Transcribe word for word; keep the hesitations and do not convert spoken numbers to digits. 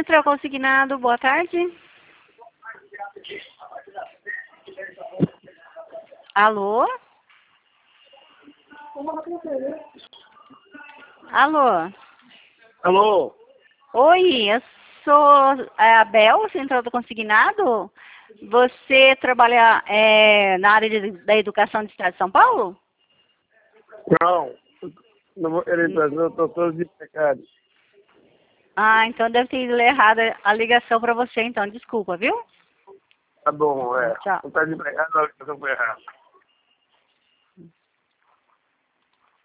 Central Consignado, boa tarde. Alô? Alô? Alô? Oi, eu sou a Bel, Central do Consignado. Você trabalha é, na área de, da educação do Estado de São Paulo? Não. Não vou querer trazer, eu estou todo desempregado. Ah, então deve ter ido errada a ligação para você, então. Desculpa, viu? Tá bom, é. Tchau. Não está desempregado, não, eu estou errado.